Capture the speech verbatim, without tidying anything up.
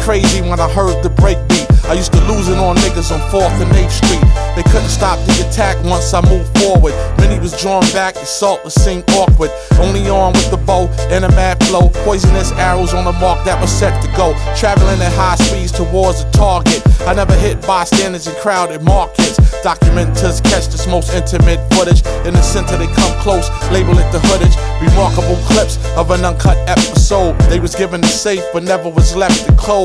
crazy when I heard the break beat. I used to lose it on niggas on fourth and eighth Street. They couldn't stop the attack once I moved forward. Many was drawn back, assault was seemed awkward. Only on with the bow and a mad flow. Poisonous arrows on the mark that was set to go. Traveling at high speeds towards a target. I never hit bystanders in crowded markets. Documenters catch this most intimate footage. In the center they come close, label it the hoodage. Remarkable clips of an uncut episode. They was given the safe but never was left to close.